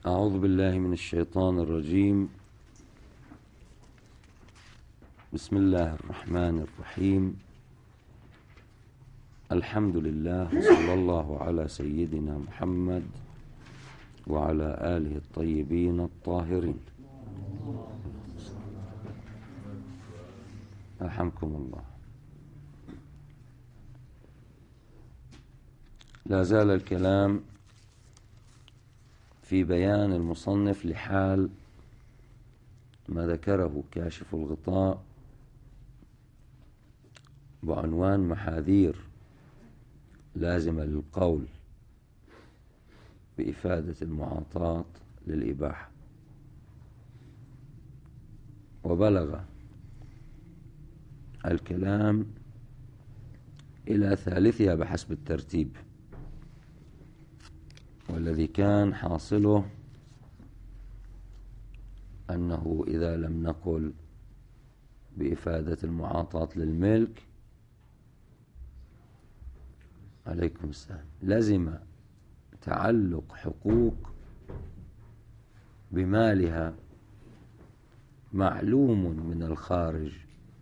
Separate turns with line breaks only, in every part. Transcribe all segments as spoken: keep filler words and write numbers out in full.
أعوذ بالله من الشيطان الرجيم. بسم الله الرحمن الرحيم. الحمد لله وصلى الله على سيدنا محمد وعلى آله الطيبين الطاهرين. رحمكم الله. لا زال الكلام في بيان المصنف لحال ما ذكره كاشف الغطاء بعنوان محاذير لازمة للقول بإفادة المعاطاة للإباحة، وبلغ الكلام إلى ثالثها بحسب الترتيب، والذي كان حاصله أنه إذا لم نقل بإفادة المعاطاة للملك عليكم السلام لزم تعلق حقوق بمالها معلوم من الخارج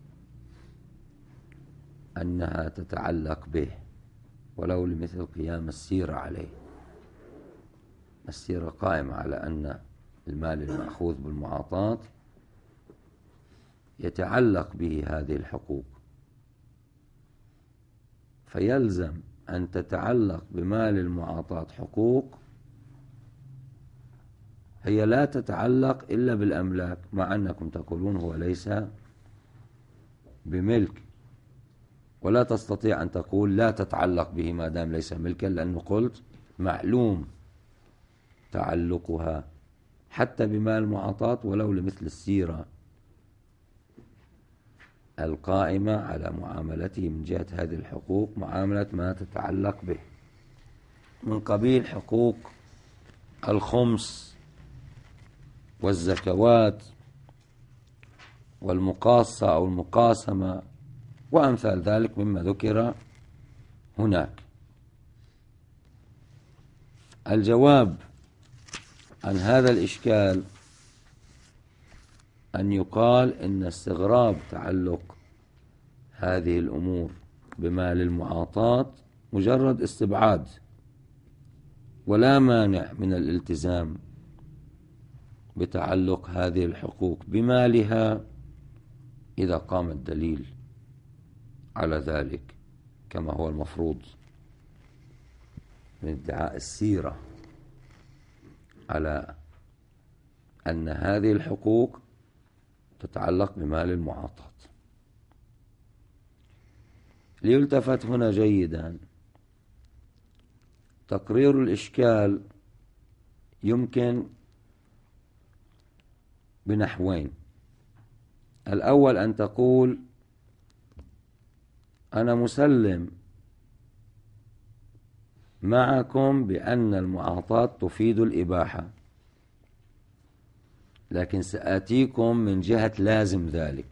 أنها تتعلق به، ولو لمثل قيام السيرة عليه. السيرة قائمة على أن المال المأخوذ بالمعاطاة يتعلق به هذه الحقوق، فيلزم أن تتعلق بمال المعاطاة حقوق هي لا تتعلق إلا بالأملاك، مع أنكم تقولون هو ليس بملك، ولا تستطيع أن تقول لا تتعلق به ما دام ليس ملكا، لأنه قلت معلوم تعلقها حتى بمال المعاطاة ولو لمثل السيرة القائمة على معاملته من جهة هذه الحقوق معاملة ما تتعلق به من قبيل حقوق الخمس والزكوات والمقاصة أو المقاسمة وأمثال ذلك مما ذكر هناك. الجواب عن هذا الإشكال أن يقال إن استغراب تعلق هذه الأمور بمال المعاطاة مجرد استبعاد، ولا مانع من الالتزام بتعلق هذه الحقوق بمالها إذا قام الدليل على ذلك، كما هو المفروض من ادعاء السيرة على أن هذه الحقوق تتعلق بمال المعاطاة. ليلتفت هنا جيدا تقرير الإشكال يمكن بنحوين. الأول أن تقول أنا مسلم معكم بأن المعاطاة تفيد الإباحة، لكن سآتيكم من جهة لازم ذلك،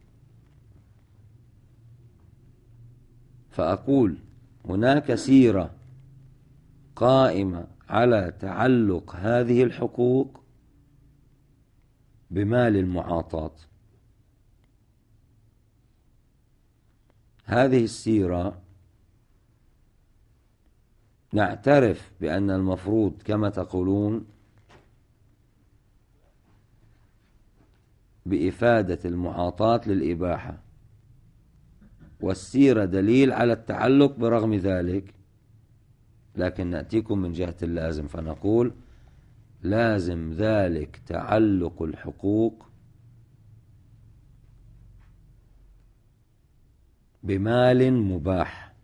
فأقول هناك سيرة قائمة على تعلق هذه الحقوق بمال المعاطاة. هذه السيرة نعترف بأن المفروض كما تقولون بإفادة المعاطاة للإباحة، والسيرة دليل على التعلق برغم ذلك، لكن نأتيكم من جهة اللازم فنقول لازم ذلك تعلق الحقوق بمال مباح،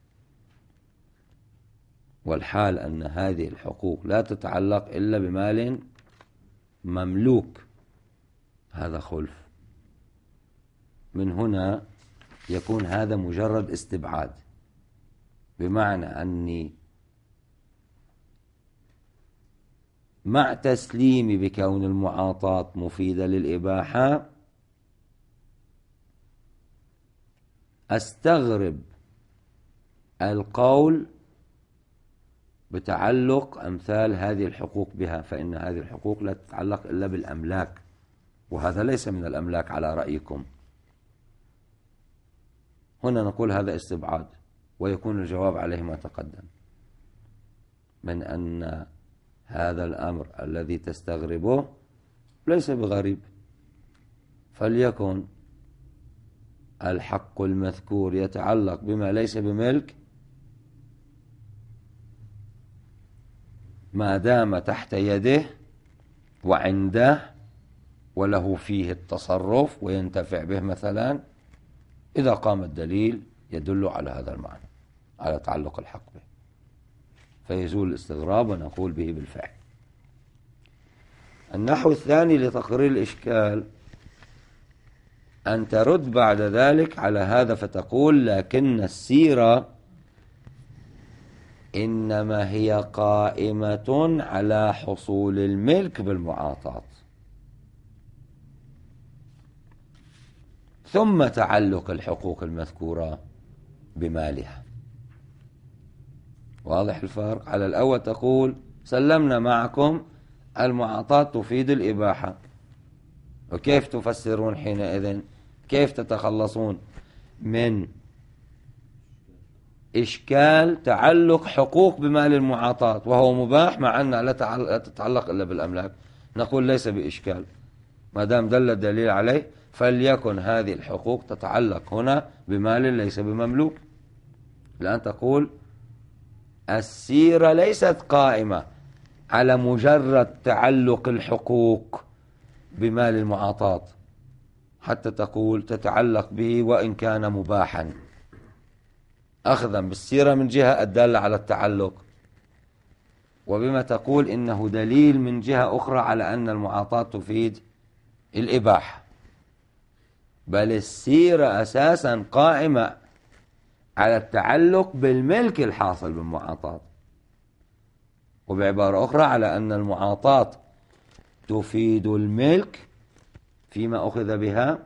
والحال أن هذه الحقوق لا تتعلق إلا بمال مملوك، هذا خلف. من هنا يكون هذا مجرد استبعاد، بمعنى أني مع تسليمي بكون المعاطاة مفيدة للإباحة أستغرب القول بتعلق أمثال هذه الحقوق بها، فإن هذه الحقوق لا تتعلق إلا بالأملاك، وهذا ليس من الأملاك على رأيكم. هنا نقول هذا استبعاد، ويكون الجواب عليه ما تقدم من أن هذا الأمر الذي تستغربه ليس بغريب. فليكن الحق المذكور يتعلق بما ليس بملك ما دام تحت يده وعنده وله فيه التصرف وينتفع به مثلا، إذا قام الدليل يدل على هذا المعنى، على تعلق الحق به، فيزول الاستغراب ونقول به بالفعل. النحو الثاني لتقرير الإشكال أن ترد بعد ذلك على هذا فتقول: لكن السيرة إنما هي قائمة على حصول الملك بالمعاطاة، ثم تعلق الحقوق المذكورة بمالها. واضح الفرق؟ على الأول تقول سلمنا معكم المعاطاة تفيد الإباحة، وكيف تفسرون حينئذ؟ كيف تتخلصون من إشكال تعلق حقوق بمال المعاطاة وهو مباح مع أنها لا تتعلق إلا بالأملاك؟ نقول ليس بإشكال، ما دام دل الدليل عليه فليكن هذه الحقوق تتعلق هنا بمال ليس بمملوك. الآن تقول السيرة ليست قائمة على مجرد تعلق الحقوق بمال المعاطاة، حتى تقول تتعلق به وإن كان مباحا، أخذا بالسيرة من جهة الدالة على التعلق، وبما تقول إنه دليل من جهة أخرى على أن المعاطاة تفيد الإباحة. بل السيرة أساسا قائمة على التعلق بالملك الحاصل بالمعاطاة، وبعبارة أخرى على أن المعاطاة تفيد الملك فيما أخذ بها،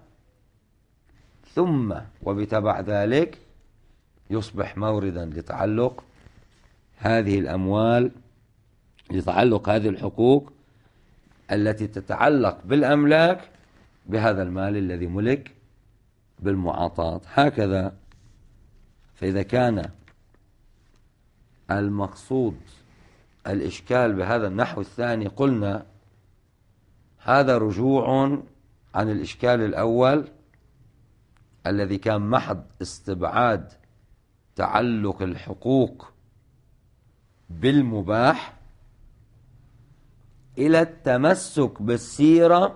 ثم وبتبع ذلك يصبح موردا لتعلق هذه الأموال، لتعلق هذه الحقوق التي تتعلق بالأملاك بهذا المال الذي ملك بالمعاطاة. هكذا. فإذا كان المقصود الإشكال بهذا النحو الثاني قلنا هذا رجوع عن الإشكال الأول الذي كان محض استبعاد تعلق الحقوق بالمباح إلى التمسك بالسيرة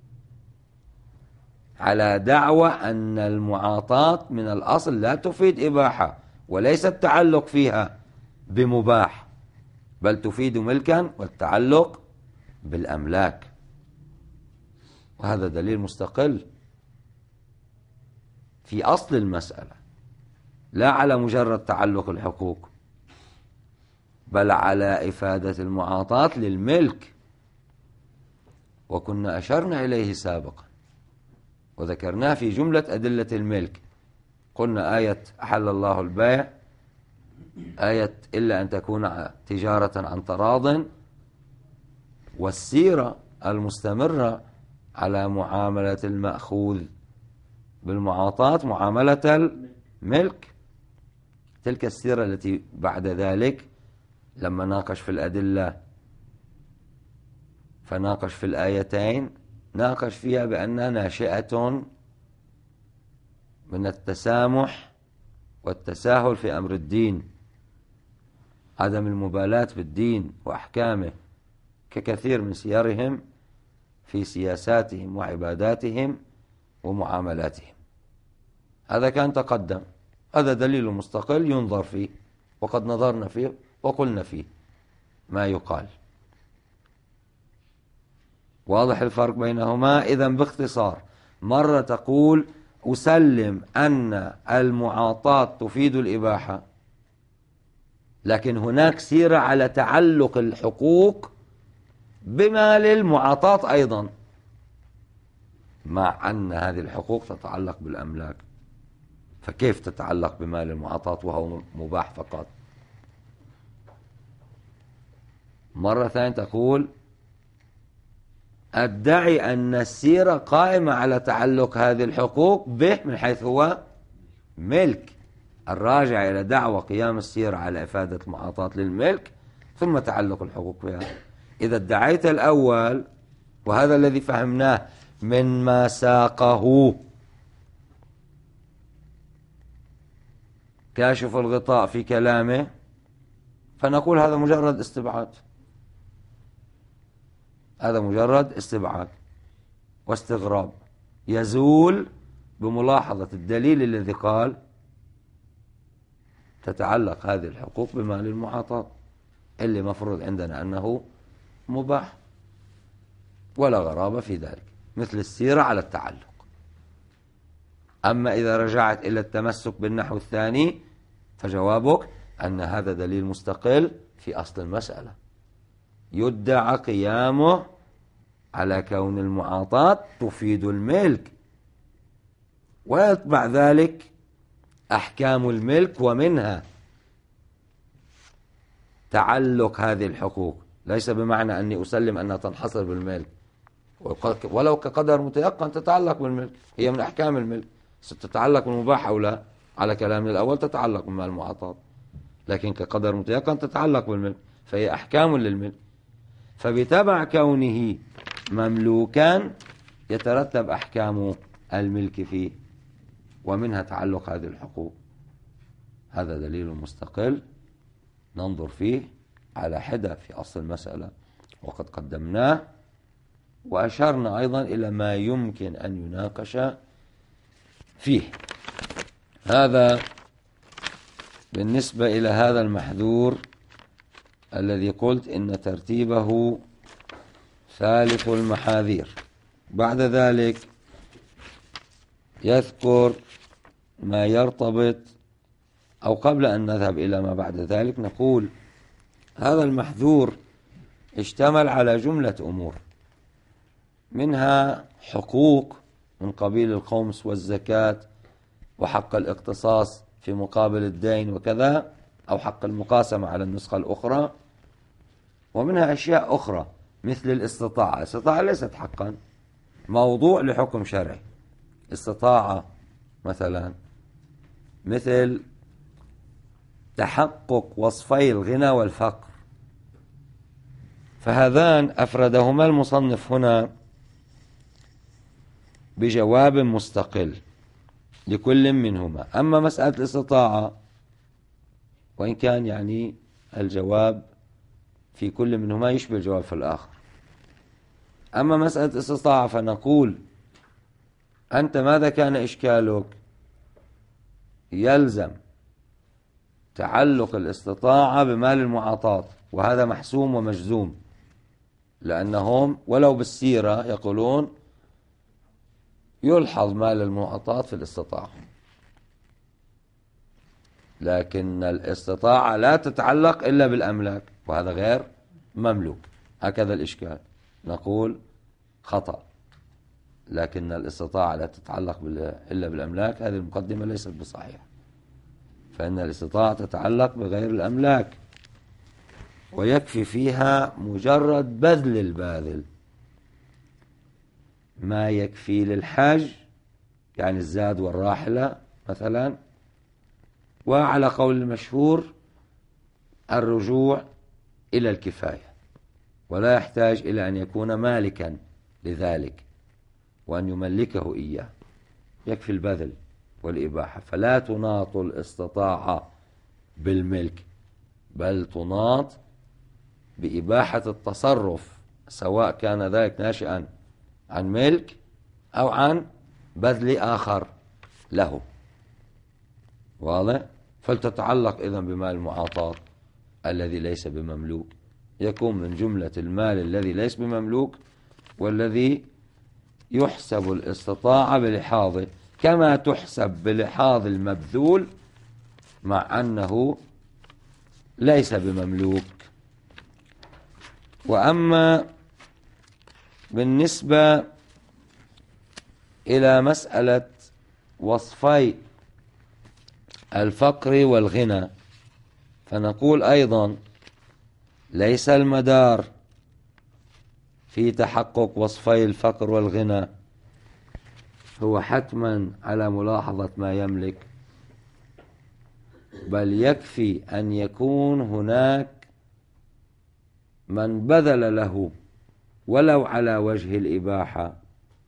على دعوى أن المعاطاة من الأصل لا تفيد إباحة وليس التعلق فيها بمباح، بل تفيد ملكا والتعلق بالأملاك، وهذا دليل مستقل في أصل المسألة، لا على مجرد تعلق الحقوق بل على إفادة المعاطاة للملك. وكنا أشرنا إليه سابقا وذكرناه في جملة أدلة الملك، قلنا آية أحل الله البيع، آية إلا أن تكون تجارة عن تراض، والسيرة المستمرة على معاملة المأخوذ بالمعاطاة معاملة الملك. تلك السيرة التي بعد ذلك لما ناقش في الأدلة فناقش في الآيتين ناقش فيها بأنها ناشئة من التسامح والتساهل في أمر الدين، عدم المبالاة بالدين وأحكامه ككثير من سيرهم في سياساتهم وعباداتهم ومعاملاتهم. هذا كان تقدم، هذا دليل مستقل ينظر فيه، وقد نظرنا فيه وقلنا فيه ما يقال. واضح الفرق بينهما؟ إذن باختصار، مرة تقول أسلم أن المعاطاة تفيد الإباحة، لكن هناك سيرة على تعلق الحقوق بمال المعاطاة أيضا، مع أن هذه الحقوق تتعلق بالأملاك، فكيف تتعلق بمال المعاطاة وهو مباح فقط؟ مرة ثانية تقول أدعي أن السيرة قائمة على تعلق هذه الحقوق به من حيث هو ملك، الراجع إلى دعوى قيام السيرة على إفادة المعاطاة للملك ثم تعلق الحقوق بها. إذا ادعيت الأول، وهذا الذي فهمناه من ما ساقه كاشف الغطاء في كلامه، فنقول هذا مجرد استبعاد، هذا مجرد استبعاد واستغراب يزول بملاحظة الدليل الذي قال تتعلق هذه الحقوق بمال المعاطاة اللي مفروض عندنا أنه مباح، ولا غرابة في ذلك، مثل السيرة على التعلق. أما إذا رجعت إلى التمسك بالنحو الثاني فجوابك أن هذا دليل مستقل في أصل المسألة، يدعى قيامه على كون المعاطاة تفيد الملك، ويتبع ذلك أحكام الملك، ومنها تعلق هذه الحقوق، ليس بمعنى أني أسلم أنها تنحصر بالملك، ولو كقدر متيقن تتعلق بالملك، هي من أحكام الملك، ستتعلق بالمباح أو لا، على كلامنا الأول تتعلق بمال المعاطاة، لكن كقدر متيقن تتعلق بالملك، فهي أحكام للملك. فبتبع كونه مملوكا يترتب أحكام الملك فيه، ومنها تعلق هذه الحقوق. هذا دليل مستقل ننظر فيه على حدة في أصل المسألة، وقد قدمناه وأشرنا أيضا إلى ما يمكن أن يناقش فيه. هذا بالنسبة إلى هذا المحذور الذي قلت إن ترتيبه ثالث المحاذير. بعد ذلك يذكر ما يرتبط، أو قبل أن نذهب إلى ما بعد ذلك نقول هذا المحذور اشتمل على جملة أمور، منها حقوق من قبيل الخمس والزكاة وحق الاقتصاص في مقابل الدين وكذا، أو حق المقاسمة على النسخة الأخرى، ومنها أشياء أخرى مثل الاستطاعة. الاستطاعة ليست حقا، موضوع لحكم شرعي. استطاعة مثلا مثل تحقق وصفي الغنى والفقر، فهذان أفردهما المصنف هنا بجواب مستقل لكل منهما. أما مسألة الاستطاعة، وإن كان يعني الجواب في كل منهما يشبه الجواب في الآخر، أما مسألة الاستطاعة فنقول أنت ماذا كان إشكالك؟ يلزم تعلق الاستطاعة بمال المعاطاة، وهذا محسوم ومجزوم، لأنهم ولو بالسيرة يقولون يلحظ مال المعاطاة في الاستطاعة، لكن الاستطاعة لا تتعلق إلا بالأملاك، وهذا غير مملوك. هكذا الإشكال، نقول خطأ، لكن الاستطاعة لا تتعلق إلا بالأملاك، هذه المقدمة ليست بصحيحة، فإن الاستطاعة تتعلق بغير الأملاك، ويكفي فيها مجرد بذل الباذل، ما يكفي للحاج يعني الزاد والراحلة مثلا، وعلى قول المشهور الرجوع إلى الكفاية، ولا يحتاج إلى أن يكون مالكا لذلك وأن يملكه إياه، يكفي البذل والإباحة. فلا تناط الاستطاعة بالملك، بل تناط بإباحة التصرف، سواء كان ذلك ناشئا عن ملك أو عن بذل آخر له. واضح؟ فلتتعلق إذن بمال المعاطاة الذي ليس بمملوك، يكون من جملة المال الذي ليس بمملوك والذي يحسب الاستطاعة بلحاظه، كما تحسب بلحاظ المبذول مع أنه ليس بمملوك. وأما بالنسبة إلى مسألة وصفي الفقر والغنى، فنقول أيضا ليس المدار في تحقق وصفي الفقر والغنى هو حتما على ملاحظة ما يملك، بل يكفي أن يكون هناك من بذل له ولو على وجه الإباحة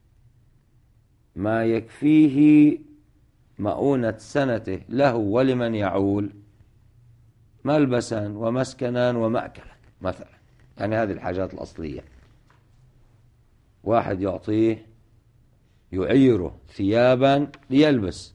ما يكفيه مؤونة سنته له ولمن يعول ملبسا ومسكنا ومأكلا مثلا، يعني هذه الحاجات الأصلية. واحد يعطيه يعيره ثيابا ليلبس،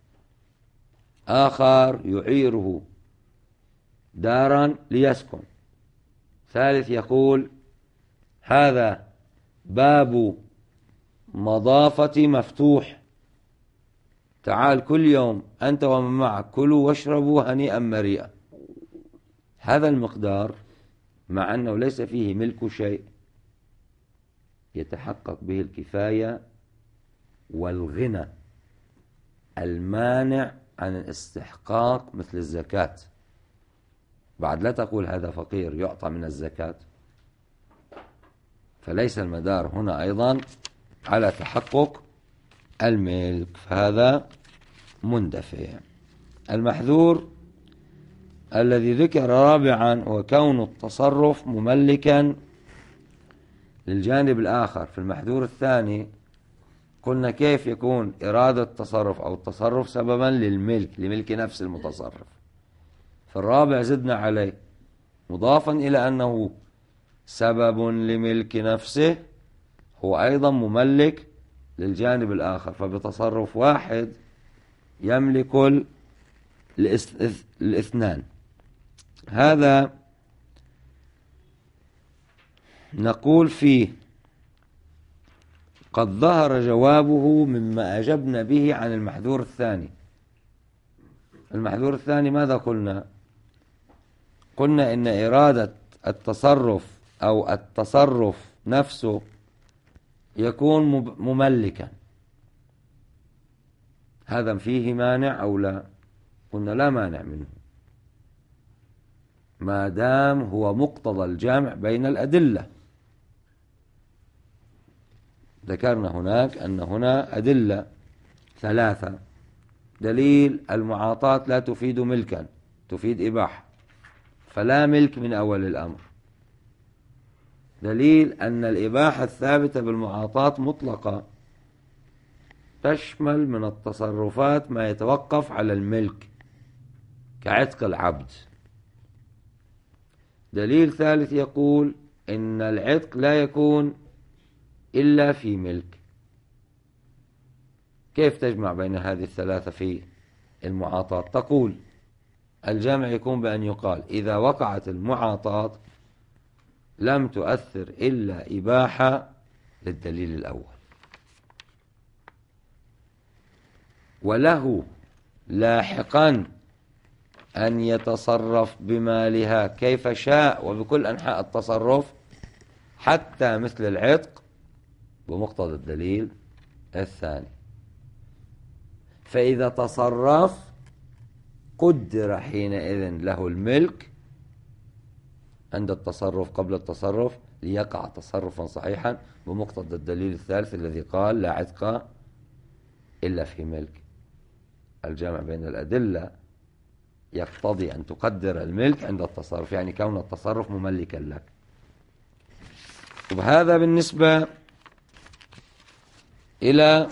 آخر يعيره دارا ليسكن، ثالث يقول هذا باب مضافة مفتوح، تعال كل يوم أنت ومن معك كلوا واشربوا هنيئا مريئا. هذا المقدار مع أنه ليس فيه ملك شيء يتحقق به الكفاية والغنى المانع عن الاستحقاق مثل الزكاة. بعد لا تقول هذا فقير يعطى من الزكاة، فليس المدار هنا أيضا على تحقق الملك، فهذا مندفع. المحذور الذي ذكر رابعا هو كون التصرف مملكا للجانب الآخر. في المحذور الثاني قلنا كيف يكون إرادة التصرف أو التصرف سببا للملك لملك نفس المتصرف. في الرابع زدنا عليه مضافا إلى أنه سبب لملك نفسه هو أيضا مملك للجانب الآخر، فبتصرف واحد يملك الاثنان. هذا نقول فيه قد ظهر جوابه مما أجبنا به عن المحذور الثاني. المحذور الثاني ماذا قلنا؟ قلنا إن إرادة التصرف أو التصرف نفسه يكون مملكا، هذا فيه مانع أو لا؟ قلنا لا مانع منه ما دام هو مقتضى الجمع بين الأدلة. ذكرنا هناك أن هنا أدلة ثلاثة: دليل المعاطاة لا تفيد ملكا، تفيد إباحة، فلا ملك من أول الأمر. دليل أن الإباحة الثابتة بالمعاطاة مطلقة، تشمل من التصرفات ما يتوقف على الملك كعتق العبد. دليل ثالث يقول إن العتق لا يكون إلا في ملك. كيف تجمع بين هذه الثلاثة في المعاطاة؟ تقول الجمع يكون بأن يقال إذا وقعت المعاطاة لم تؤثر إلا إباحة للدليل الأول، وله لاحقا أن يتصرف بمالها كيف شاء وبكل أنحاء التصرف حتى مثل العتق بمقتضى الدليل الثاني. فإذا تصرف قدر حينئذ له الملك عند التصرف قبل التصرف ليقع تصرفا صحيحا بمقتضى الدليل الثالث الذي قال لا عتق إلا في ملك. الجمع بين الأدلة يقتضي أن تقدر الملك عند التصرف، يعني كون التصرف مملكا لك. وهذا بالنسبة إلى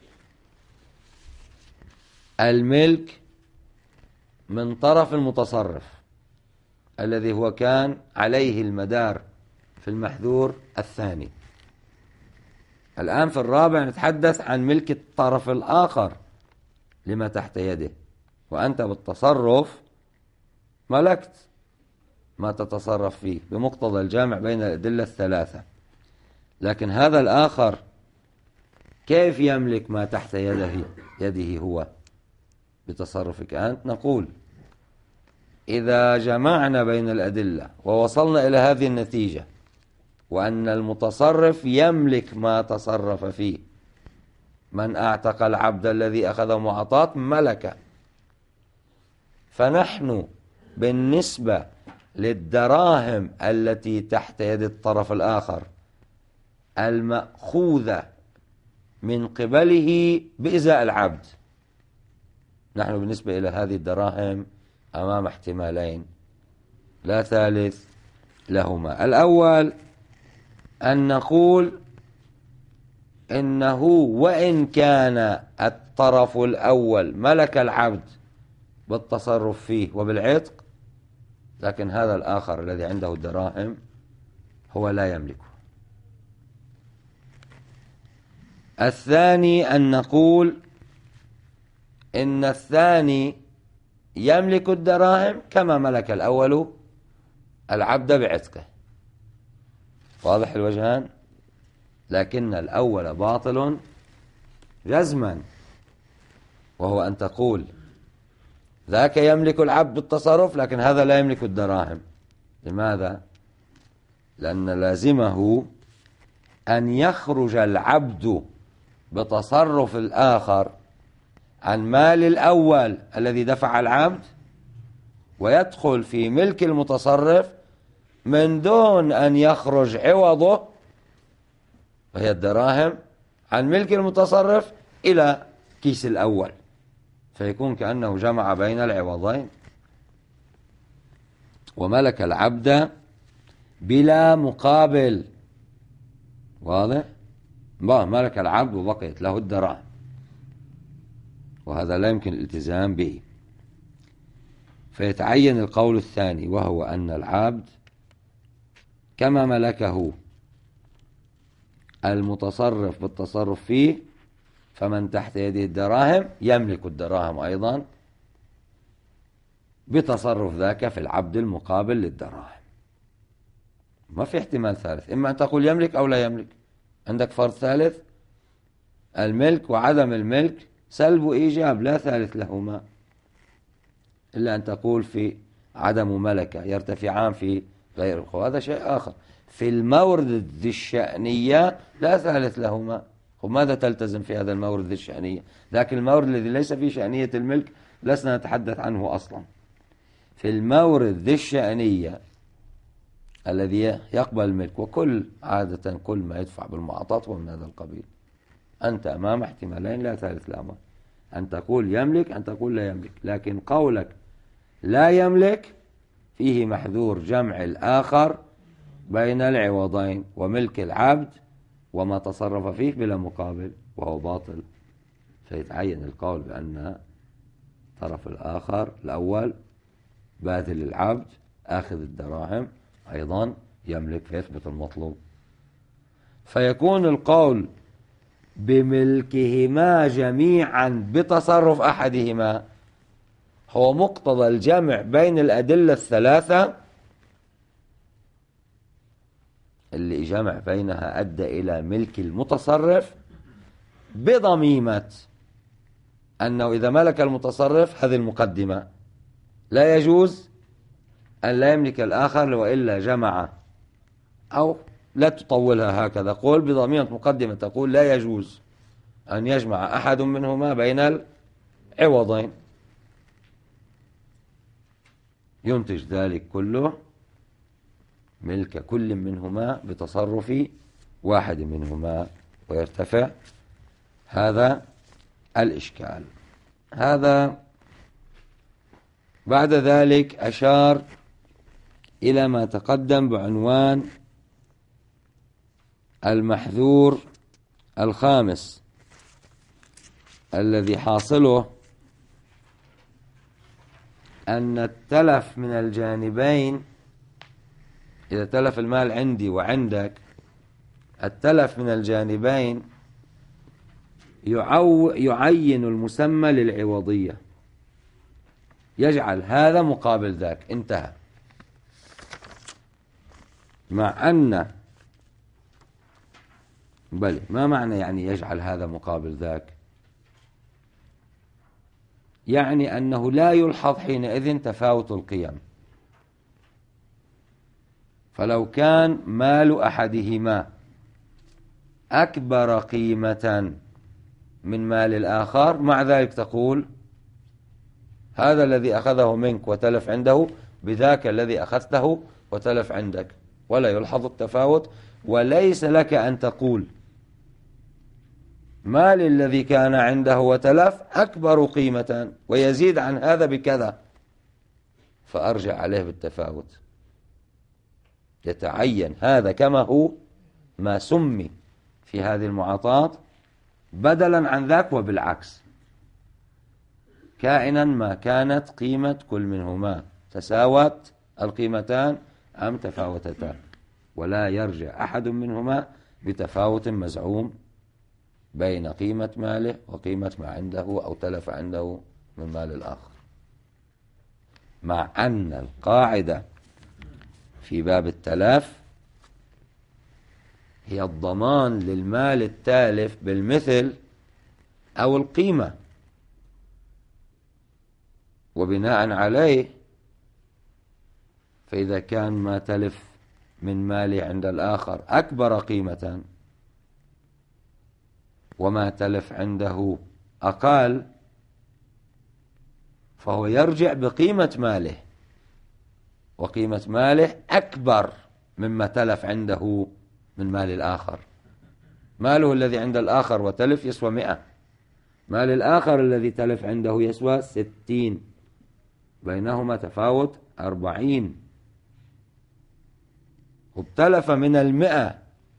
الملك من طرف المتصرف الذي هو كان عليه المدار في المحذور الثاني. الآن في الرابع نتحدث عن ملك الطرف الآخر لما تحت يده، وأنت بالتصرف ملكت ما تتصرف فيه بمقتضى الجامع بين الأدلة الثلاثة. لكن هذا الآخر كيف يملك ما تحت يده يده هو بتصرفك أنت؟ نقول إذا جمعنا بين الأدلة ووصلنا إلى هذه النتيجة وأن المتصرف يملك ما تصرف فيه، من أعتق العبد الذي أخذ معطاة ملك، فنحن بالنسبة للدراهم التي تحت يد الطرف الآخر المأخوذة من قبله بإزاء العبد. نحن بالنسبة إلى هذه الدراهم أمام احتمالين لا ثالث لهما. الأول أن نقول إنه وإن كان الطرف الأول ملك العبد بالتصرف فيه وبالعتق، لكن هذا الآخر الذي عنده الدراهم هو لا يملكه. الثاني أن نقول إن الثاني يملك الدراهم كما ملك الأول العبد بعتقه. واضح الوجهان؟ لكن الأول باطل جزما، وهو أن تقول ذاك يملك العبد بالتصرف لكن هذا لا يملك الدراهم. لماذا؟ لأن لازمه أن يخرج العبد بتصرف الآخر عن مال الأول الذي دفع العبد ويدخل في ملك المتصرف من دون أن يخرج عوضه وهي الدراهم عن ملك المتصرف إلى كيس الأول، فيكون كأنه جمع بين العوضين وملك العبد بلا مقابل. واضح؟ ملك العبد وبقيت له الدراهم، وهذا لا يمكن الالتزام به. فيتعين القول الثاني، وهو أن العبد كما ملكه المتصرف بالتصرف فيه، فمن تحت يده الدراهم يملك الدراهم أيضا بتصرف ذاك في العبد المقابل للدراهم. ما في احتمال ثالث، إما أن تقول يملك أو لا يملك. عندك فرض ثالث، الملك وعدم الملك سلب وإيجاب لا ثالث لهما، إلا أن تقول في عدم ملكة يرتفعان في غير القوة، هذا شيء آخر. في المورد ذي الشأنية لا ثالث لهما. وماذا تلتزم في هذا المورد ذي الشأنية؟ لكن المورد الذي ليس فيه شأنية الملك لسنا نتحدث عنه أصلا. في المورد ذي الشأنية الذي يقبل الملك، وكل عادة كل ما يدفع بالمعاطات هو من هذا القبيل، أنت أمام احتمالين لا ثالث لهما، أن تقول يملك أن تقول لا يملك. لكن قولك لا يملك فيه محذور جمع الآخر بين العوضين وملك العبد وما تصرف فيه بلا مقابل، وهو باطل. فيتعين القول بأن الطرف الآخر الأول باذل العبد آخذ الدراهم أيضا يملك، فيثبت المطلوب. فيكون القول بملكهما جميعا بتصرف أحدهما هو مقتضى الجمع بين الأدلة الثلاثة اللي جمع بينها أدى إلى ملك المتصرف بضميمة أنه إذا ملك المتصرف هذه المقدمة لا يجوز أن لا يملك الآخر وإلا جمع، أو لا تطولها هكذا، قول بضميمة مقدمة تقول لا يجوز أن يجمع أحد منهما بين العوضين، ينتج ذلك كله ملك كل منهما بتصرف واحد منهما ويرتفع هذا الإشكال. هذا بعد ذلك أشار إلى ما تقدم بعنوان المحذور الخامس الذي حاصله أن التلف من الجانبين، إذا تلف المال عندي وعندك، التلف من الجانبين يعو يعين المسمى للعوضية، يجعل هذا مقابل ذاك، انتهى. مع أن بل ما معنى يعني يجعل هذا مقابل ذاك؟ يعني أنه لا يلحظ حينئذ تفاوت القيم. فلو كان مال أحدهما أكبر قيمة من مال الآخر، مع ذلك تقول هذا الذي أخذه منك وتلف عنده بذاك الذي أخذته وتلف عندك، ولا يلحظ التفاوت. وليس لك أن تقول مال الذي كان عنده وتلف أكبر قيمة ويزيد عن هذا بكذا فأرجع عليه بالتفاوت. يتعين هذا كما هو ما سمي في هذه المعاطاة بدلا عن ذاك وبالعكس، كائنا ما كانت قيمة كل منهما، تساوت القيمتان أم تفاوتتان، ولا يرجع أحد منهما بتفاوت مزعوم بين قيمة ماله وقيمة ما عنده أو تلف عنده من مال الآخر. مع أن القاعدة في باب التلف هي الضمان للمال التالف بالمثل أو القيمة، وبناء عليه فإذا كان ما تلف من مالي عند الآخر أكبر قيمة وما تلف عنده أقل، فهو يرجع بقيمة ماله، وقيمة ماله أكبر مما تلف عنده من مال الآخر. ماله الذي عند الآخر وتلف يسوى مئة، مال الآخر الذي تلف عنده يسوى ستين، بينهما تفاوت أربعين. وابتلف من المئة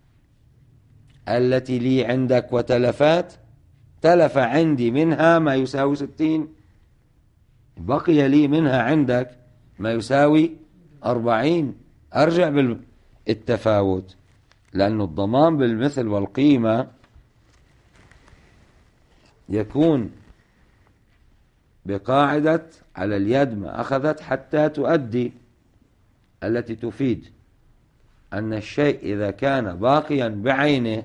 التي لي عندك وتلفات، تلف عندي منها ما يساوي ستين، بقي لي منها عندك ما يساوي أربعين، أرجع بالتفاوت، لأن الضمان بالمثل والقيمة يكون بقاعدة على اليد ما أخذت حتى تؤدي، التي تفيد أن الشيء إذا كان باقيا بعينه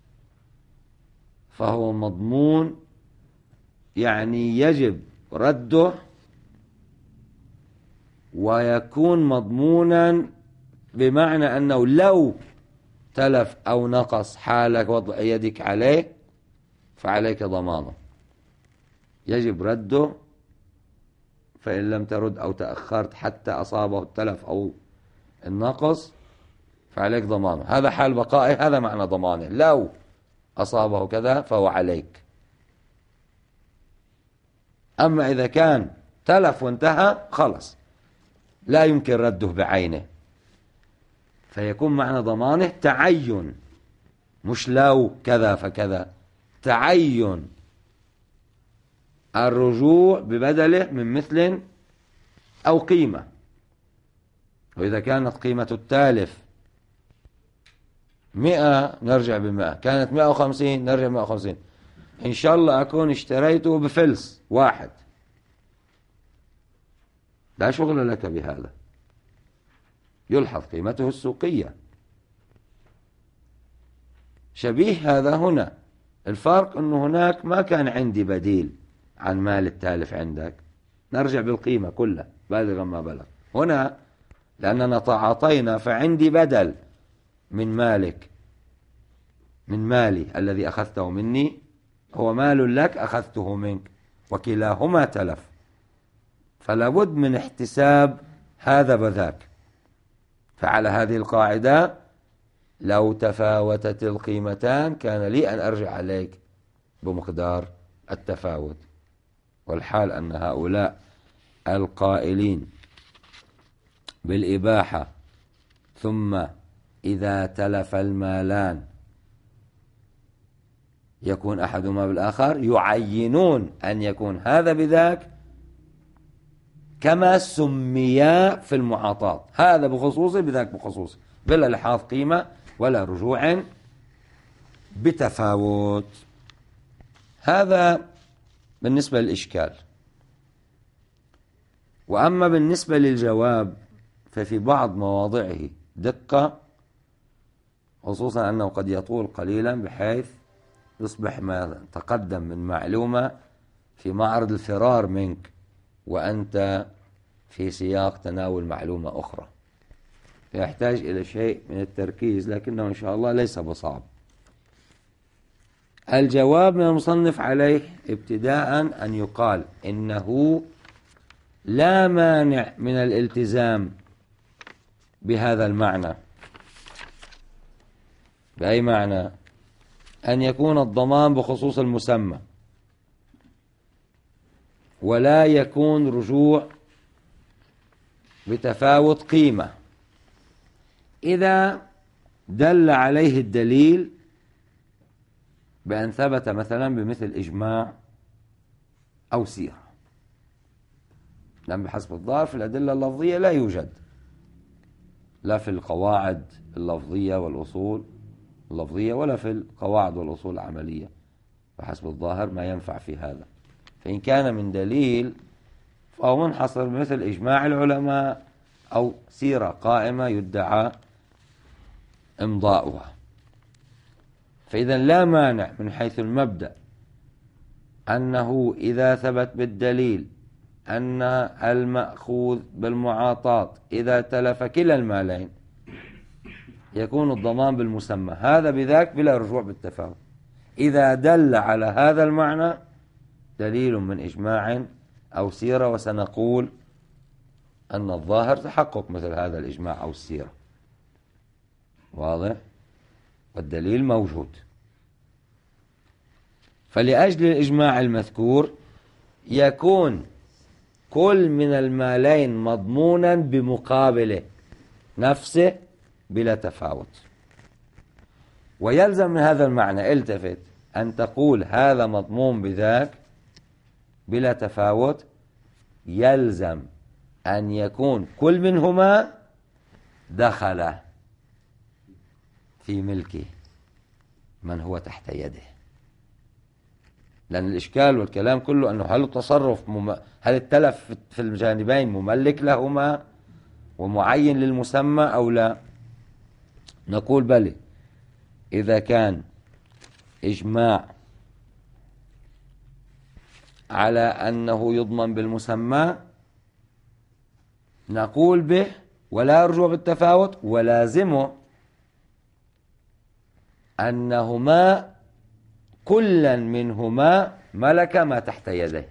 فهو مضمون، يعني يجب رده، ويكون مضمونا بمعنى أنه لو تلف أو نقص حالك وضع يدك عليه فعليك ضمانه، يجب رده، فإن لم ترد أو تأخرت حتى أصابه التلف أو النقص فعليك ضمانه. هذا حال بقائه، هذا معنى ضمانه، لو أصابه كذا فهو عليك. أما إذا كان تلف وانتهى خلص لا يمكن رده بعينه، فيكون معنى ضمانه تعين، مش لو كذا فكذا، تعين الرجوع ببدله من مثل أو قيمة. وإذا كانت قيمة التالف مئة نرجع بمئة، كانت مئة وخمسين نرجع بمئة وخمسين. إن شاء الله أكون اشتريته بفلس واحد، لا شغل لك بهذا، يلحظ قيمته السوقية. شبيه هذا هنا، الفرق أنه هناك ما كان عندي بديل عن مال التالف عندك، نرجع بالقيمة كلها بالغا ما بلغ. هنا لأننا تعاطينا فعندي بدل من مالك، من مالي الذي أخذته مني هو مال لك أخذته منك، وكلاهما تلف، فلا بد من احتساب هذا وذاك. فعلى هذه القاعدة لو تفاوتت القيمتان كان لي أن أرجع عليك بمقدار التفاوت. والحال أن هؤلاء القائلين بالإباحة ثم إذا تلف المالان يكون أحدهما بالآخر يعينون أن يكون هذا بذاك كما سميا في المعاطاة، هذا بخصوصه بذاك بخصوصه، بلا لحاظ قيمة ولا رجوع بتفاوت. هذا بالنسبة للإشكال. وأما بالنسبة للجواب ففي بعض مواضعه دقة، خصوصا أنه قد يطول قليلا بحيث يصبح ما تقدم من معلومة في معرض الفرار منك وأنت في سياق تناول معلومة أخرى، يحتاج إلى شيء من التركيز، لكنه إن شاء الله ليس بصعب. الجواب من المصنف عليه ابتداء أن يقال إنه لا مانع من الالتزام بهذا المعنى. بأي معنى؟ أن يكون الضمان بخصوص المسمى ولا يكون رجوع بتفاوت قيمة إذا دل عليه الدليل بأن ثبت مثلا بمثل إجماع أو سيرة، لأن بحسب الظاهر في الأدلة اللفظية لا يوجد، لا في القواعد اللفظية والأصول اللفظية ولا في القواعد والأصول العملية، بحسب الظاهر ما ينفع في هذا. فإن كان من دليل فهو منحصر مثل إجماع العلماء أو سيرة قائمة يدعى إمضاؤها. فإذا لا مانع من حيث المبدأ أنه إذا ثبت بالدليل أن المأخوذ بالمعاطاة إذا تلف كلا المالين يكون الضمان بالمسمى، هذا بذاك بلا رجوع بالتفاوت، إذا دل على هذا المعنى دليل من إجماع أو سيرة، وسنقول أن الظاهر تحقق مثل هذا الإجماع أو السيرة، واضح؟ والدليل موجود. فلأجل الإجماع المذكور يكون كل من المالين مضمونا بمقابله نفسه بلا تفاوت، ويلزم من هذا المعنى التفت أن تقول هذا مضمون بذاك بلا تفاوت، يلزم أن يكون كل منهما دخل في ملكه من هو تحت يده، لأن الإشكال والكلام كله أنه هل التصرف مم... هل التلف في الجانبين مملك لهما ومعين للمسمى أو لا؟ نقول بلى، إذا كان إجماع على أنه يضمن بالمسمى نقول به ولا رجوع بالتفاوت، ولازمه أنهما كلا منهما ملك ما تحت يده،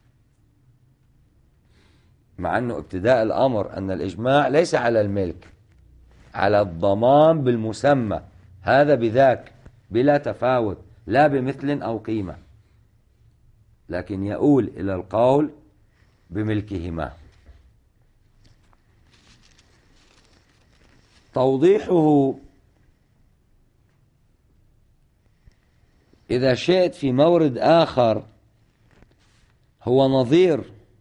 مع أنه ابتداء الأمر أن الإجماع ليس على الملك، على الضمان بالمسمى، هذا بذاك بلا تفاوت لا بمثل أو قيمة، لكن يؤول إلى القول بملكهما. توضيحه إذا شئت في مورد آخر هو نظير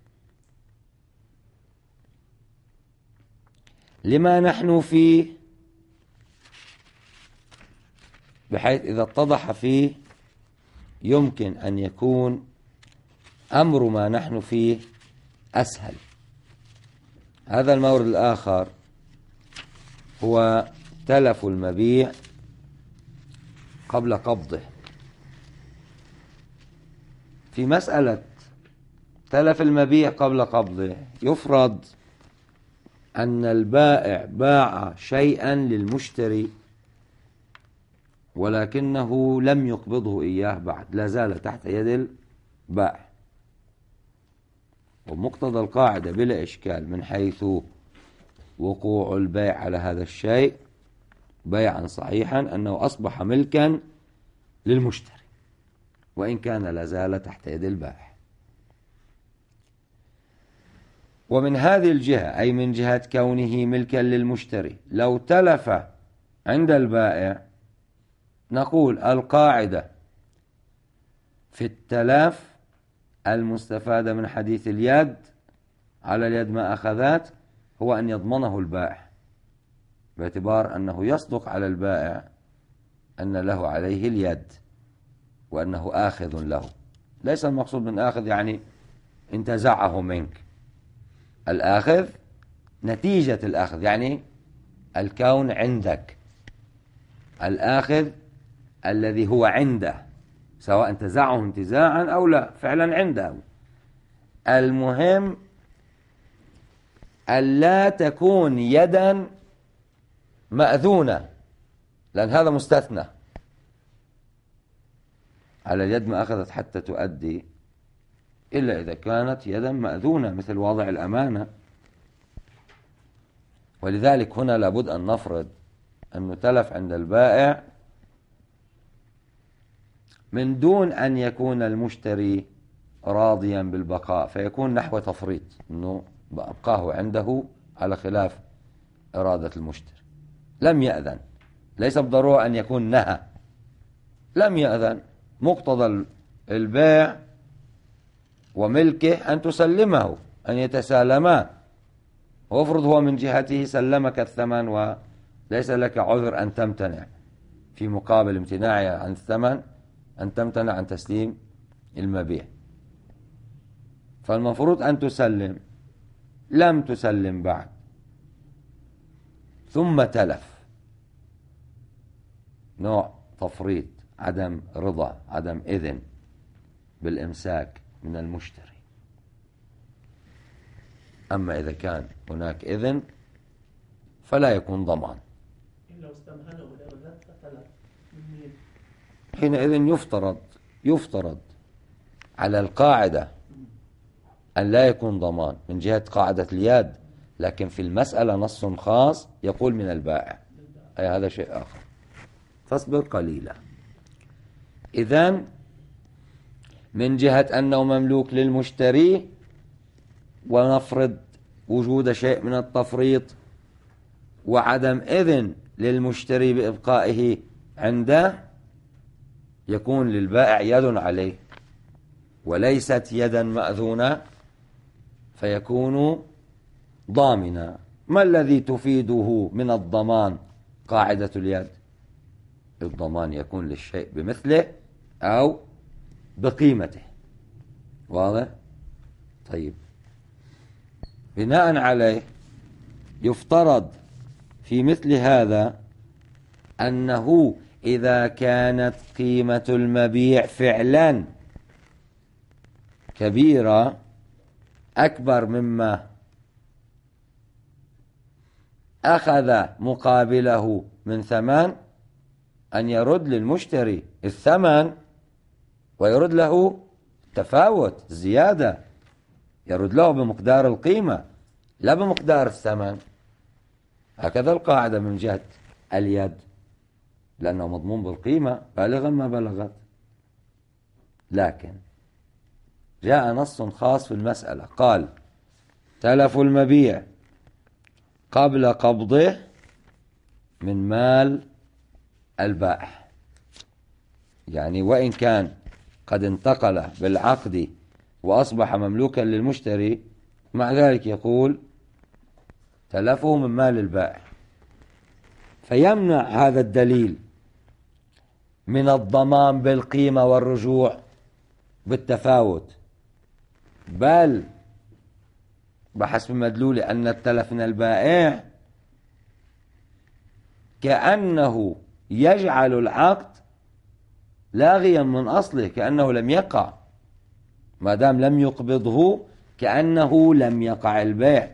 لما نحن فيه، بحيث إذا اتضح فيه يمكن أن يكون أمر ما نحن فيه أسهل. هذا المورد الآخر هو تلف المبيع قبل قبضه. في مسألة تلف المبيع قبل قبضه يفرض أن البائع باع شيئا للمشتري ولكنه لم يقبضه إياه بعد، لا زال تحت يد البائع، ومقتضى القاعدة بلا إشكال من حيث وقوع البيع على هذا الشيء بيعا صحيحا أنه أصبح ملكا للمشتري وإن كان لا زال تحت يد البائع. ومن هذه الجهة أي من جهة كونه ملكا للمشتري لو تلف عند البائع نقول القاعدة في التلاف المستفادة من حديث اليد على اليد ما أخذت هو أن يضمنه البائع، باعتبار أنه يصدق على البائع أن له عليه اليد وأنه آخذ له. ليس المقصود من آخذ يعني انتزعه منك، الآخذ نتيجة الأخذ يعني الكون عندك، الآخذ الذي هو عنده سواء انتزعه انتزاعا أو لا فعلا عنده. المهم ألا تكون يدا مأذونة، لأن هذا مستثنى، على اليد ما أخذت حتى تؤدي إلا إذا كانت يدا مأذونة مثل واضع الأمانة. ولذلك هنا لابد أن نفرض أنه تلف عند البائع من دون أن يكون المشتري راضيا بالبقاء، فيكون نحو تفريط، أنه بأبقاه عنده على خلاف إرادة المشتري. لم يأذن، ليس بضرورة أن يكون نهى، لم يأذن، مقتضى البيع وملكه أن تسلمه، أن يتسالما، وافرض هو من جهته سلمك الثمن وليس لك عذر أن تمتنع في مقابل امتناعه عن الثمن، أن تمتنع عن تسليم المبيع. فالمفروض أن تسلم، لم تسلم بعد، ثم تلف، نوع تفريط، عدم رضا، عدم إذن بالإمساك من المشتري. أما إذا كان هناك إذن فلا يكون ضمان.
لو استمهله الإرهاب فتلف
حينئذ يفترض يفترض على القاعدة أن لا يكون ضمان من جهة قاعدة اليد، لكن في المسألة نص خاص يقول من البائع، أي هذا شيء آخر. فاصبر قليلا. إذن من جهة أنه مملوك للمشتري، ونفرض وجود شيء من التفريط وعدم إذن للمشتري بإبقائه عنده، يكون للبائع يد عليه وليست يدا مأذونة، فيكون ضامنا. ما الذي تفيده من الضمان قاعدة اليد؟ الضمان يكون للشيء بمثله أو بقيمته. واضح؟ طيب، بناء عليه يفترض في مثل هذا أنه إذا كانت قيمة المبيع فعلا كبيرة أكبر مما أخذ مقابله من ثمن، أن يرد للمشتري الثمن ويرد له تفاوت زيادة، يرد له بمقدار القيمة لا بمقدار الثمن. هكذا القاعدة من جهة اليد، لأنه مضمون بالقيمة بالغا ما بلغت. لكن جاء نص خاص في المسألة، قال تلف المبيع قبل قبضه من مال البائع، يعني وإن كان قد انتقل بالعقد وأصبح مملوكا للمشتري، مع ذلك يقول تلفه من مال البائع. فيمنع هذا الدليل من الضمان بالقيمة والرجوع بالتفاوت، بل بحسب مدلول أن التلف من البائع كأنه يجعل العقد لاغيا من أصله، كأنه لم يقع، ما دام لم يقبضه كأنه لم يقع البيع.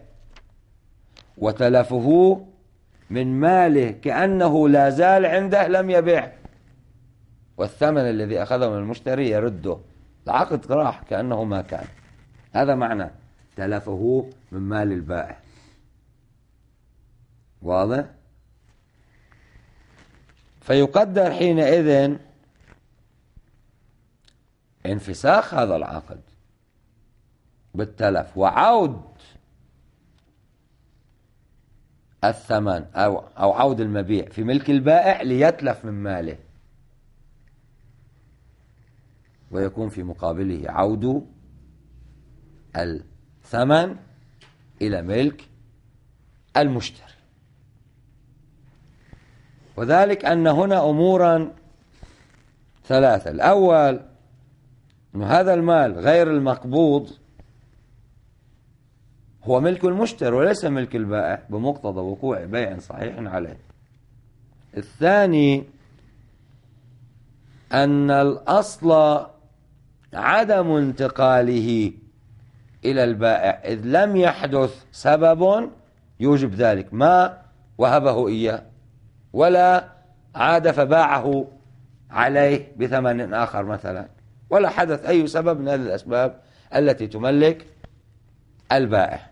وتلفه من ماله كأنه لا زال عنده لم يبيع، والثمن الذي أخذه من المشتري يرده، العقد راح كأنه ما كان. هذا معنى تلفه من مال البائع. واضح؟ فيقدر حينئذ انفساخ هذا العقد بالتلف وعود الثمن أو أو عود المبيع في ملك البائع ليتلف من ماله، ويكون في مقابله عود الثمن إلى ملك المشتري. وذلك أن هنا أمورا ثلاثة. الأول أن هذا المال غير المقبوض هو ملك المشتري وليس ملك البائع بمقتضى وقوع بيع صحيح عليه. الثاني أن الأصل عدم انتقاله إلى البائع، إذ لم يحدث سبب يوجب ذلك، ما وهبه إياه ولا عاد فباعه عليه بثمن آخر مثلا، ولا حدث أي سبب من هذه الأسباب التي تملك البائع.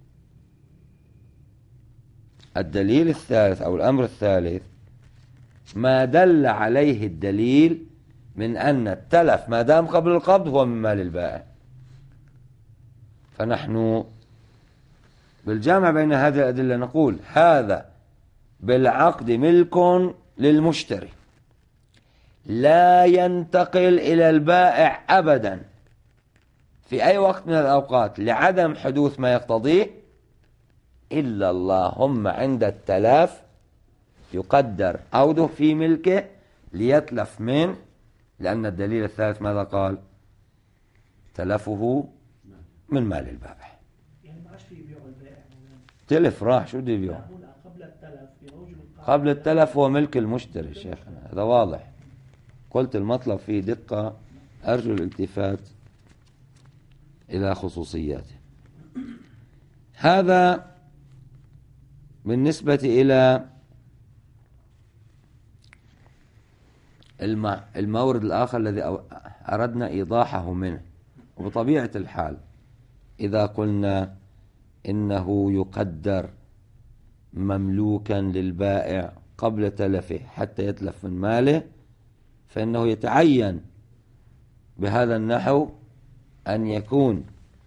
الدليل الثالث أو الأمر الثالث ما دل عليه الدليل من أن التلف ما دام قبل القبض هو من مال البائع. فنحن بالجامع بين هذه الأدلة نقول هذا بالعقد ملك للمشتري لا ينتقل إلى البائع أبدا في أي وقت من الأوقات لعدم حدوث ما يقتضيه، إلا اللهم عند التلاف يقدر عوده في ملكه ليتلف منه، لأن الدليل الثالث ماذا قال؟ تلفه من مال البائع.
يعني ما عادش في بيع البائع
تلف راح شو بده يبيع؟
قبل التلف
قبل التلف هو ملك المشتري شيخنا، هذا واضح. قلت المطلب فيه دقة، أرجو الالتفات إلى خصوصياته. هذا بالنسبة إلى المورد الآخر الذي أردنا إيضاحه منه. وبطبيعة الحال إذا قلنا إنه يقدر مملوكا للبائع قبل تلفه حتى يتلف من ماله، فإنه يتعين بهذا النحو أن يكون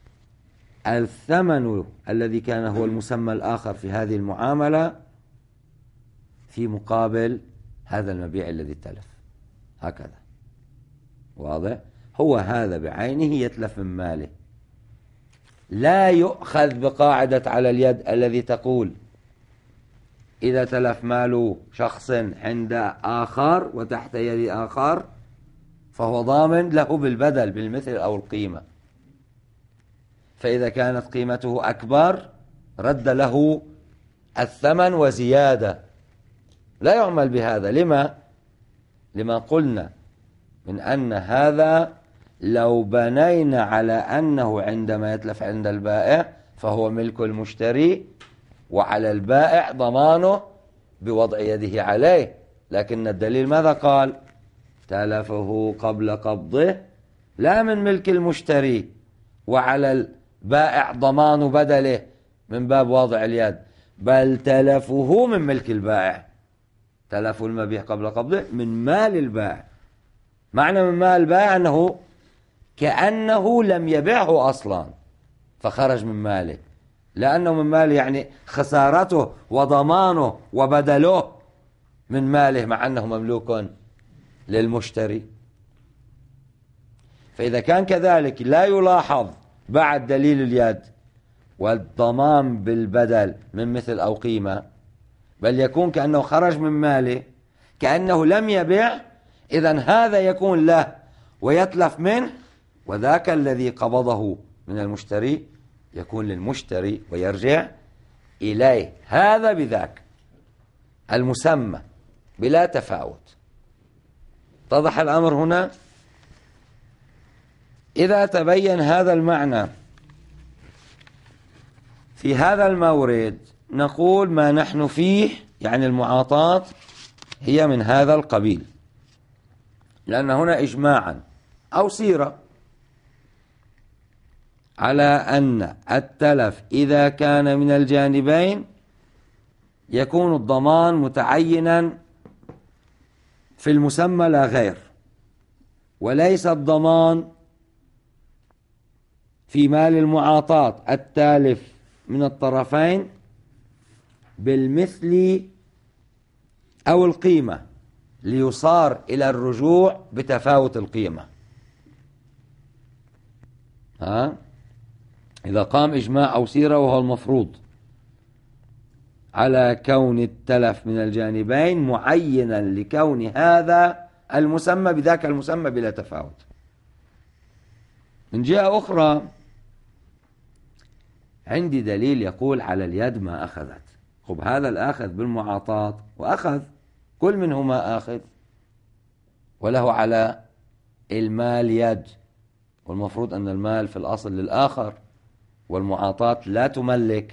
الثمن الذي كان هو المسمى الآخر في هذه المعاملة في مقابل هذا المبيع الذي تلف، هكذا واضح؟ هو هذا بعينه يتلف من ماله، لا يؤخذ بقاعدة على اليد الذي تقول إذا تلف مال شخص عند آخر وتحت يد آخر فهو ضامن له بالبدل بالمثل أو القيمة، فإذا كانت قيمته أكبر رد له الثمن وزيادة. لا يعمل بهذا. لما؟ لما قلنا من أن هذا لو بنينا على أنه عندما يتلف عند البائع فهو ملك المشتري وعلى البائع ضمانه بوضع يده عليه، لكن الدليل ماذا قال؟ تلفه قبل قبضه لا من ملك المشتري وعلى البائع ضمان بدله من باب وضع اليد، بل تلفه من ملك البائع. تلف المبيع قبل قبضه من مال البائع. معنى من مال البائع أنه كأنه لم يبيعه أصلا فخرج من ماله، لأنه من ماله يعني خسارته وضمانه وبدله من ماله مع أنه مملوك للمشتري. فإذا كان كذلك لا يلاحظ بعد دليل اليد والضمان بالبدل من مثل أو قيمة، بل يكون كأنه خرج من ماله كأنه لم يبيع، إذن هذا يكون له ويتلف منه، وذاك الذي قبضه من المشتري يكون للمشتري ويرجع إليه، هذا بذاك المسمى بلا تفاوت. اتضح الأمر هنا؟ إذا تبين هذا المعنى في هذا المورد نقول ما نحن فيه يعني المعاطاة هي من هذا القبيل، لأن هنا إجماعا أو سيرة على أن التلف إذا كان من الجانبين يكون الضمان متعينا في المسمى لا غير، وليس الضمان في مال المعاطاة التالف من الطرفين بالمثل أو القيمة ليصار إلى الرجوع بتفاوت القيمة. ها؟ إذا قام إجماع أو سيرة وهو المفروض على كون التلف من الجانبين معينا لكون هذا المسمى بذاك المسمى بلا تفاوت. من جهة أخرى عندي دليل يقول على اليد ما أخذت. خب هذا الآخذ بالمعاطاة وأخذ كل منهما آخذ وله على المال يد، والمفروض أن المال في الأصل للآخر والمعاطاة لا تملك،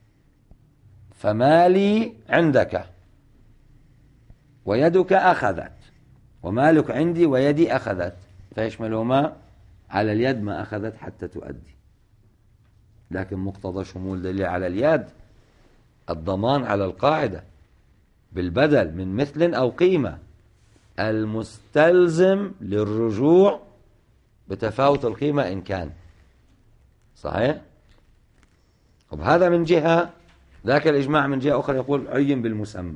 فمالي عندك ويدك أخذت ومالك عندي ويدي أخذت، فيشملهما على اليد ما أخذت حتى تؤدي، لكن مقتضى شمول دليل على اليد الضمان على القاعدة بالبدل من مثل أو قيمة المستلزم للرجوع بتفاوت القيمة إن كان صحيح. وبهذا من جهة، ذاك الإجماع من جهة أخرى يقول عين بالمسمى.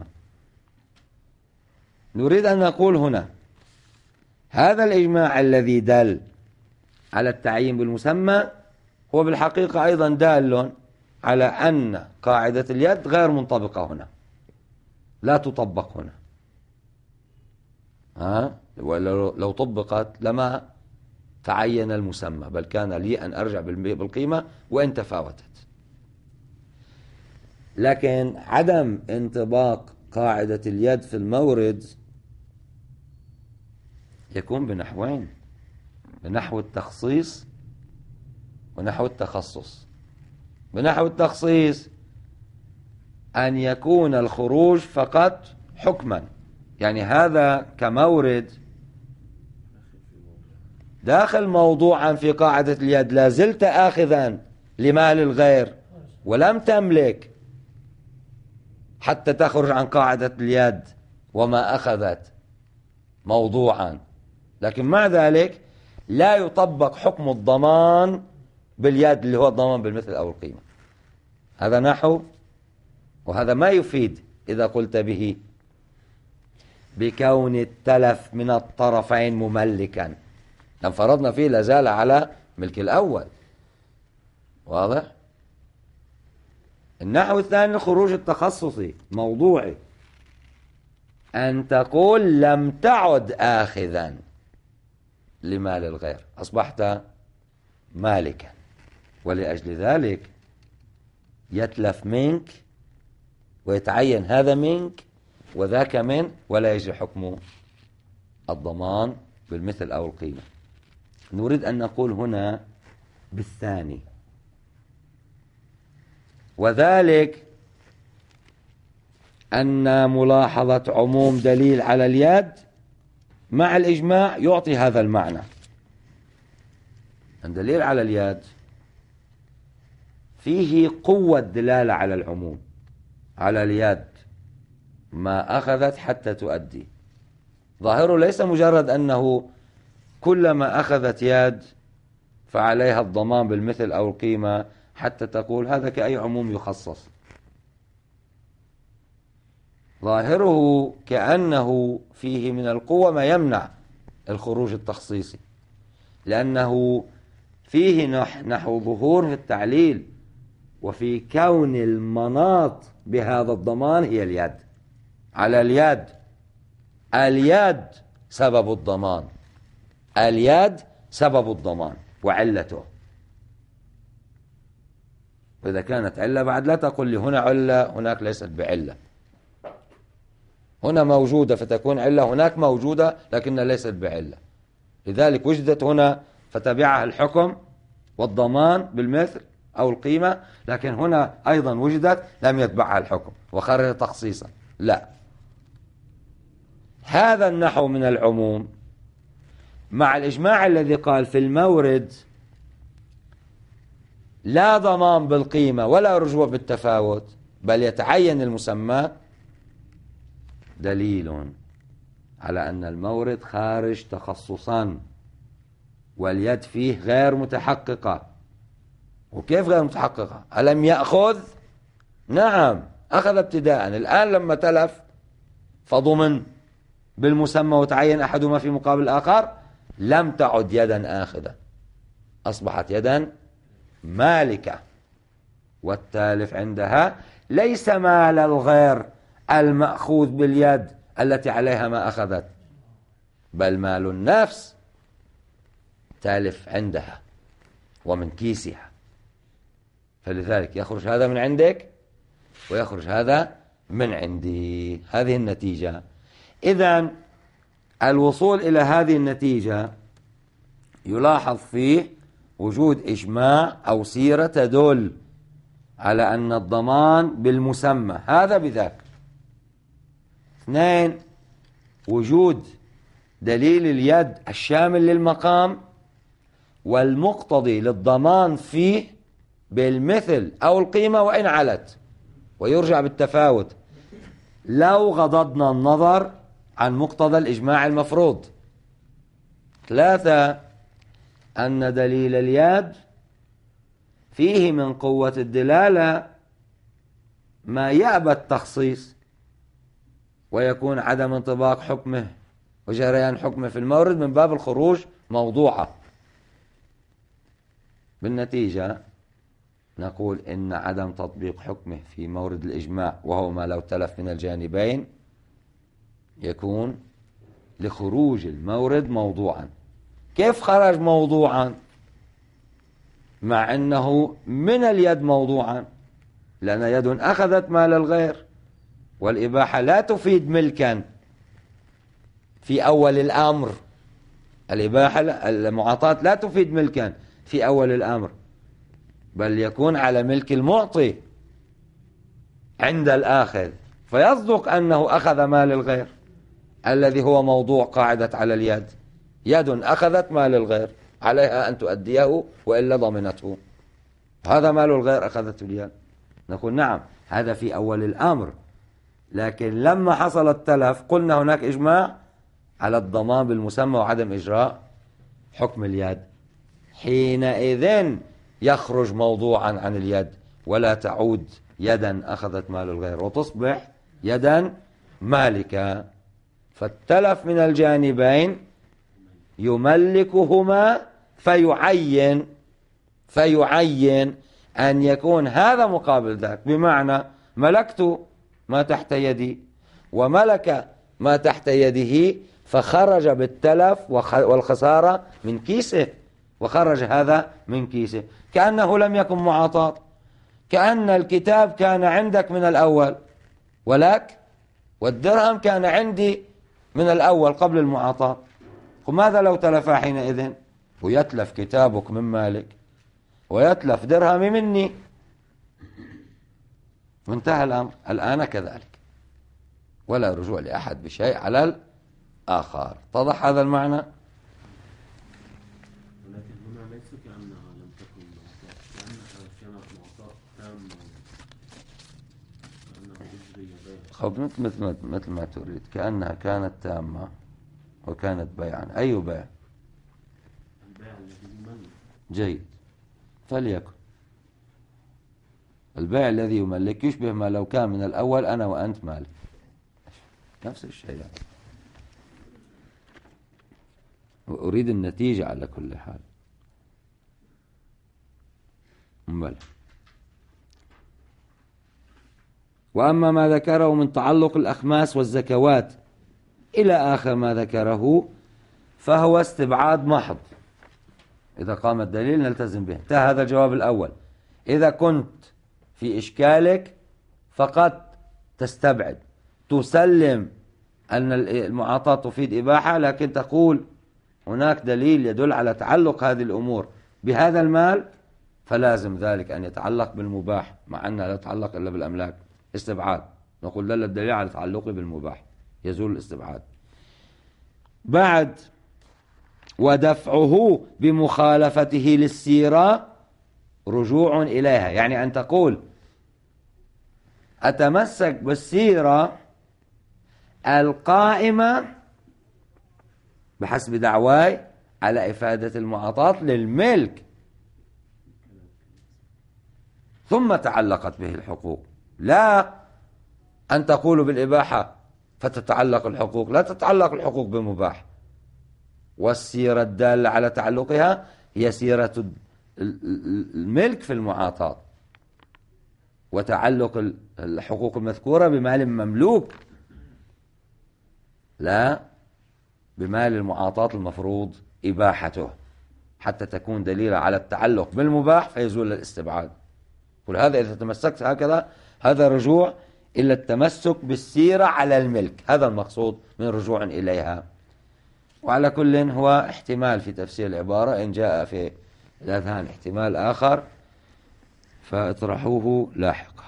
نريد أن نقول هنا هذا الإجماع الذي دل على التعيين بالمسمى هو بالحقيقة أيضا دال على أن قاعدة اليد غير منطبقة هنا، لا تطبق هنا. ها؟ لو طبقت لما تعين المسمى، بل كان لي أن أرجع بالقيمة وإن تفاوتت. لكن عدم انطباق قاعدة اليد في المورد يكون بنحوين، بنحو التخصيص ونحو التخصص. بنحو التخصيص أن يكون الخروج فقط حكما، يعني هذا كمورد داخل موضوعا في قاعدة اليد، لا زلت آخذا لمال الغير ولم تملك حتى تخرج عن قاعدة اليد وما أخذت موضوعا، لكن مع ذلك لا يطبق حكم الضمان باليد اللي هو الضمان بالمثل أو القيمة. هذا نحو، وهذا ما يفيد إذا قلت به بكون التلف من الطرفين مملكا، لو فرضنا فيه لازال على ملك الأول. واضح؟ النحو الثاني الخروج التخصصي موضوعي، أن تقول لم تعد آخذا لمال الغير، أصبحت مالكا، ولأجل ذلك يتلف منك ويتعين هذا منك وذاك من، ولا يجري حكم الضمان بالمثل أو القيمة. نريد أن نقول هنا بالثاني، وذلك أن ملاحظة عموم دليل على اليد مع الإجماع يعطي هذا المعنى. أن دليل على اليد فيه قوة دلالة على العموم، على اليد ما أخذت حتى تؤدي. ظاهره ليس مجرد أنه كلما أخذت يد فعليها الضمان بالمثل أو القيمة حتى تقول هذا كأي عموم يخصص. ظاهره كأنه فيه من القوة ما يمنع الخروج التخصيصي، لأنه فيه نحو ظهور في التعليل وفي كون المناط بهذا الضمان هي اليد. على اليد، اليد سبب الضمان، اليد سبب الضمان وعلته. وإذا كانت علة بعد لا تقول لي هنا علة هناك ليست بعلة، هنا موجودة فتكون علة، هناك موجودة لكنها ليست بعلة، لذلك وجدت هنا فتبعها الحكم والضمان بالمثل أو القيمة، لكن هنا أيضا وجدت لم يتبعها الحكم وخرج تخصيصا. لا، هذا النحو من العموم مع الإجماع الذي قال في المورد لا ضمان بالقيمة ولا رجوع بالتفاوت بل يتعين المسمى، دليل على أن المورد خارج تخصصا واليد فيه غير متحققة. وكيف غير متحققة؟ ألم يأخذ؟ نعم أخذ ابتداء، الآن لما تلف فضمن بالمسمى وتعين أحدهما في مقابل الآخر لم تعد يدا آخذة، أصبحت يدا مالكة، والتالف عندها ليس مال الغير المأخوذ باليد التي عليها ما أخذت، بل مال النفس تالف عندها ومن كيسها، فلذلك يخرج هذا من عندك ويخرج هذا من عندي. هذه النتيجة. إذن الوصول إلى هذه النتيجة يلاحظ فيه وجود إجماع أو سيرة تدل على أن الضمان بالمسمى هذا بذاك. اثنين، وجود دليل اليد الشامل للمقام والمقتضي للضمان فيه بالمثل أو القيمة وإن علت، ويرجع بالتفاوت لو غضضنا النظر عن مقتضى الإجماع المفروض. ثلاثة، أن دليل اليد فيه من قوة الدلالة ما يأبى التخصيص، ويكون عدم انطباق حكمه وجريان حكمه في المورد من باب الخروج موضوعة. بالنتيجة نقول إن عدم تطبيق حكمه في مورد الإجماع، وهو ما لو تلف من الجانبين، يكون لخروج المورد موضوعا. كيف خرج موضوعا مع أنه من اليد موضوعا؟ لأن يد أخذت مال الغير، والإباحة لا تفيد ملكا في أول الأمر. الإباحة المعاطاة لا تفيد ملكا في أول الأمر، بل يكون على ملك المعطي عند الآخذ، فيصدق أنه أخذ مال الغير الذي هو موضوع قاعدة على اليد. يد أخذت مال الغير عليها أن تؤديه وإلا ضمنته، هذا مال الغير أخذته اليد. نقول نعم هذا في أول الأمر، لكن لما حصل التلف قلنا هناك إجماع على الضمان بالمسمى وعدم إجراء حكم اليد. حينئذ يخرج موضوعا عن اليد، ولا تعود يدا أخذت مال الغير، وتصبح يدا مالكة. فالتلف من الجانبين يملكهما، فيعين فيعين أن يكون هذا مقابل ذاك، بمعنى ملكت ما تحت يدي وملك ما تحت يده، فخرج بالتلف والخسارة من كيسه، وخرج هذا من كيسه كأنه لم يكن معاطاة، كأن الكتاب كان عندك من الأول ولك، والدرهم كان عندي من الأول قبل المعاطاة. وماذا لو تلف حينئذ؟ ويتلف كتابك من مالك ويتلف درهمي مني، وانتهى الأمر. الآن كذلك، ولا رجوع لأحد بشيء على الآخر. اتضح هذا المعنى؟
ولكن هنا ليس كأنها لم تكن معطاة، كأنها كانت معطاة تامة، كأنها تجري بيعا.
خب مثل مثل مثل ما تريد، كأنها كانت تامة وكانت بيعا. أي بيع؟
البيع الذي يملك.
جيد، فليكن البيع الذي يملك يشبه ما لو كان من الأول أنا وأنت مالك، نفس الشيء يعني. وأريد النتيجة على كل حال. بلى. وأما ما ذكره من تعلق الأخماس والزكوات إلى آخر ما ذكره فهو استبعاد محض. إذا قام الدليل نلتزم به. انتهى هذا الجواب الأول. إذا كنت في إشكالك فقط تستبعد، تسلم أن المعاطاة تفيد إباحة، لكن تقول هناك دليل يدل على تعلق هذه الأمور بهذا المال، فلازم ذلك أن يتعلق بالمباح، مع أنها لا تتعلق إلا بالأملاك. استبعاد، نقول دل الدليل على تعلقه بالمباح، يزول الاستبعاد. بعد ودفعه بمخالفته للسيرة رجوع إليها، يعني أن تقول أتمسك بالسيرة القائمة بحسب دعواي على إفادة المعاطاة للملك، ثم تعلقت به الحقوق. لا أن تقول بالإباحة فتتعلق الحقوق، لا تتعلق الحقوق بمباح. والسيرة الدالة على تعلقها هي سيرة الملك في المعاطاة، وتعلق الحقوق المذكورة بمال مملوك، لا بمال المعاطاة المفروض إباحته، حتى تكون دليلة على التعلق بالمباح فيزول الاستبعاد. ولهذا إذا تمسكت هكذا هذا رجوع إلا التمسك بالسيرة على الملك، هذا المقصود من رجوع إليها. وعلى كل هو احتمال في تفسير العبارة، إن جاء في الأذهان احتمال آخر فاطرحوه لاحقا.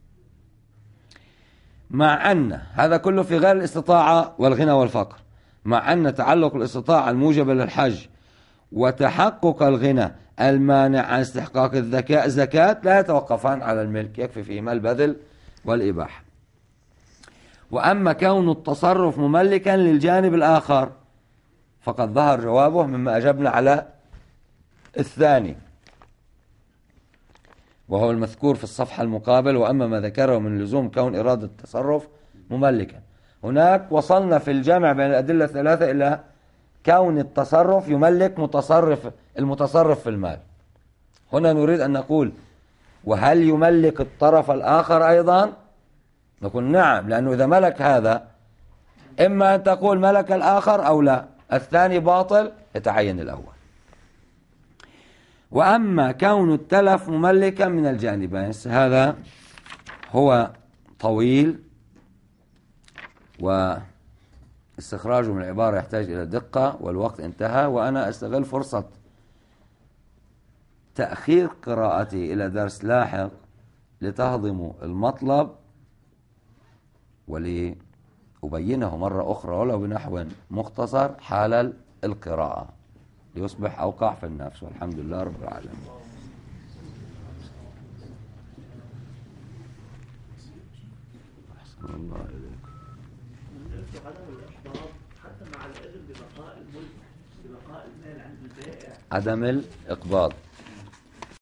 مع أن هذا كله في غير الاستطاعة والغنى والفقر، مع أن تعلق الاستطاعة الموجبة للحج وتحقق الغنى المانع عن استحقاق الذكاء الزكاة لا يتوقفان على الملك، يكفي فيهما البذل والإباحة. وأما كون التصرف مملكا للجانب الآخر فقد ظهر جوابه مما أجبنا على الثاني، وهو المذكور في الصفحة المقابل. وأما ما ذكره من لزوم كون إرادة التصرف مملكا، هناك وصلنا في الجمع بين الأدلة الثلاثة إلى كون التصرف يملك متصرف المتصرف في المال. هنا نريد أن نقول وهل يملك الطرف الآخر أيضا؟ نقول نعم، لأنه إذا ملك هذا إما أن تقول ملك الآخر أو لا، الثاني باطل يتعين الأول. وأما كون التلف مملكا من الجانبين، هذا هو طويل واستخراجه من العبارة يحتاج إلى دقة، والوقت انتهى. وأنا أستغل فرصة تأخير قراءتي إلى درس لاحق لتهضموا المطلب ولأبينه مرة أخرى ولو بنحو مختصر حال القراءة ليصبح أوقع في النفس. والحمد لله رب العالمين. أحسن الله إليك.
عدم الإحباط حتى مع الإذن ببقاء الملك ببقاء المال عند البائع.
عدم الإقباض